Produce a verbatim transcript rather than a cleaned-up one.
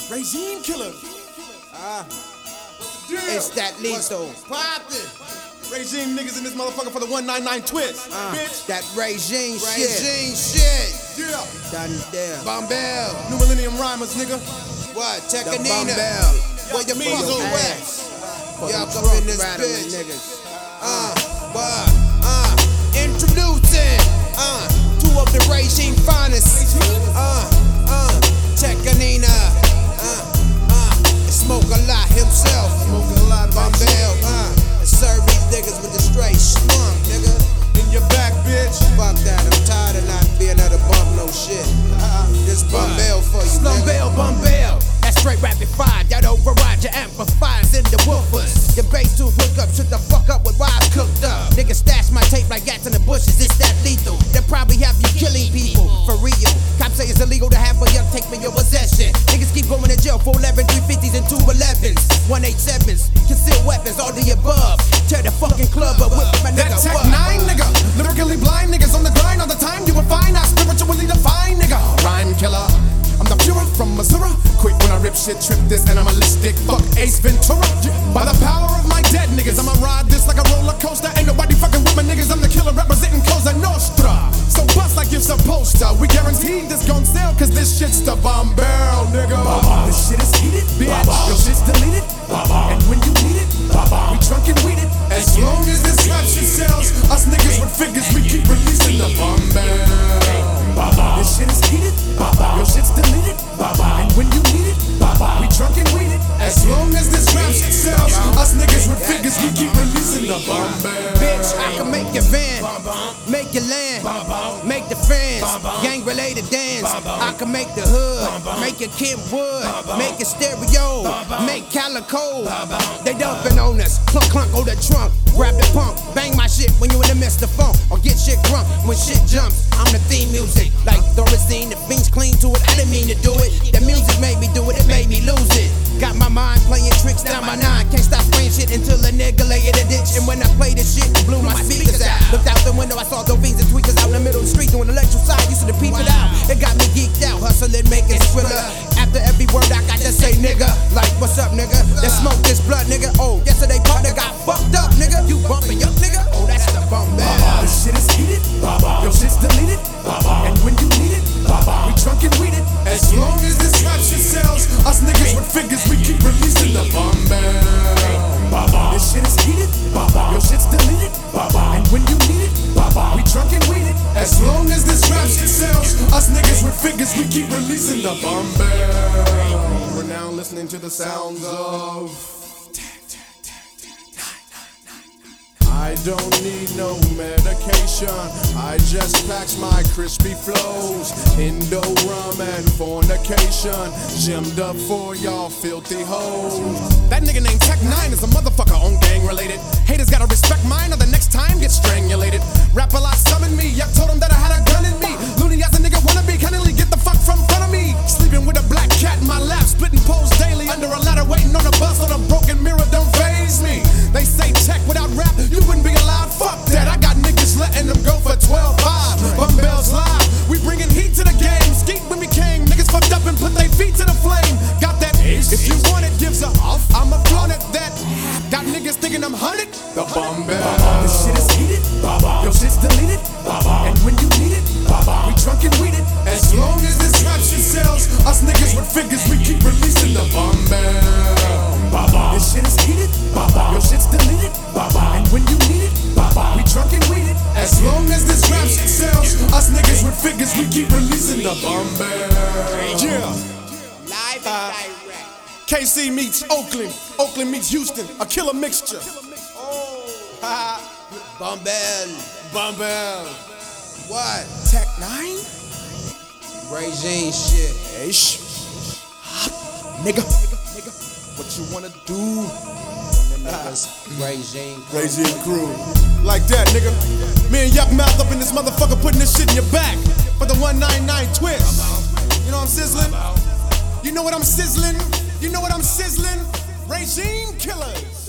Regime killer. Ah, Deal. it's that lethal. Poppin'. Regime niggas in this motherfucker for the one ninety-nine twist. Uh, bitch. that regime, Regime shit. shit. Yeah. Done there. Bombell. New Millennium Rhymers, nigga. What? The Tekanina. Bombell. Where your For fucking your at? For Y'all the come drunk in this rattling bitch. niggas. Uh, what? Uh, introducing. Uh, two of the regime finest. Uh, uh, Tekanina. Uh, uh, Smoke a lot himself. Smoking a lot of Bombell. Uh, and serve these niggas with the straight slump, nigga. in your back, bitch. Fuck that. I'm tired of not being able to bump no shit. This Bombell for you, nigga. Slumbell, Bombell, that's straight rapid fire. That override your amplifiers in the woofers. Your bass too hook up, shut the fuck up with wires cooked up. Niggas stash my tape like gats in the bushes, it's that lethal. They'll probably have you killing people, for real. Cops say it's illegal to have a young take from your possession. Niggas keep going to jail for eleven, three fifties and two elevens. one eighty-sevens, concealed weapons, all the above. Tear the fucking club up with my That nigga. Tech What? nine nigga. Lyrically blind niggas on the grind all the time. You will find out spiritually defined nigga. Rhyme killer. I'm the Fuhrer from Missouri. Quick when I rip shit, trip this animalistic. Fuck Ace Ventura. By the power of my dead niggas, I'ma ride this like a roller coaster. Ain't nobody fucking with my niggas. I'm the killer representing Cosa Nostra. So bust like you're supposed to. We guaranteed this gon' sell, cause this shit's the Bombell, nigga. This shit is heated, bitch. Your shit's deleted. And when you need it, we drunk and weeded. As long as this rap shit sells, us niggas with figures, we keep releasing the Bombell. This shit is heated. Your shit's deleted. And when you need it, we drunk and weeded. As long as this rap shit sells, us niggas with figures, we keep releasing the Bombell. Bitch, I can make your van, make your land, make the fans, gang related dance. I can make the hood, make your kid wood, make your stereo, make calico. They dumping on us, clunk clunk, go the trunk, grab the pump, bang my shit when you in the midst of funk, or get shit drunk when shit jumps. I'm the theme music, like Thorazine, the fiends clean to it. I didn't mean to do it. The music made me do it, it made me lose it. Got my mind playing tricks down my nine. Can't stop spraying shit until a nigga lay in a ditch. And when I played this shit, it blew my speakers out. Looked out the window, I saw those fiends and tweakers out in the middle of the street doing electric side. Used to peep it out. It got me geeked out, hustling, making thriller. After every word, I got to say nigga. Like, what's up, nigga? Let's smoke this blood, nigga. Oh, yesterday partner got fucked up, nigga. You bumping your nigga? Oh, that's the Bombell. This shit is heated. Your shit's deleted. And when you need it, we drunk and weeded. As long as this rap shit sells, us niggas with figures, we keep releasing the Bombell. This shit is heated. Your shit's deleted. And when you need it, we drunk and weeded. As long as this rap shit sells, us niggas with figures, we keep releasing the Bombell. We're now listening to the sounds of. I don't need no medication. I just packs my crispy flows. Indo rum and fornication. Gemmed up for y'all filthy hoes. That nigga named Tech nine is a motherfucker on gang related. Haters gotta respect mine or the next time get strangulated. Rap a lot summoned me. Yup, told him that I had a gun in me. Looney as a nigga wanna be. Cunningly get the fuck from front of me. Sleeping with a black cat in my lap. Splitting poles daily. Under a ladder waiting on a bus on a broken mirror. Don't faze me. They say tech without rap, you wouldn't be allowed. Fuck that, I got niggas letting them go for twelve five. Bombell's live, we bringing heat to the game. Skeet when we came, niggas fucked up and put their feet to the flame. Got that, if you want it, gives a off. I'ma flaunt it, that. Got niggas thinking I'm hunted. The Bombell. This shit is heated, your shit's deleted. And when you need it, we drunk and weeded. As long as this rap shit sells, us niggas with figures, we keep releasing the Bombell. This shit is heated, your shit's deleted. And when you need it, we drunk and weeded. As long as this rap shit sells, us niggas with figures, we keep releasing the Bombell. Yeah. Live and direct. K C meets Oakland, Oakland meets Houston, a killer mixture. Oh, Bombell. Bombell. What? Tech nine? Regime shit. Hey, shh. Nigga. What you wanna do? Regime. Regime crew. Like that, nigga. Me and Yuck Mouth up in this motherfucker putting this shit in your back for the one ninety-nine twist. You know what I'm sizzling? You know what I'm sizzling? You know what I'm sizzling? Regime killers.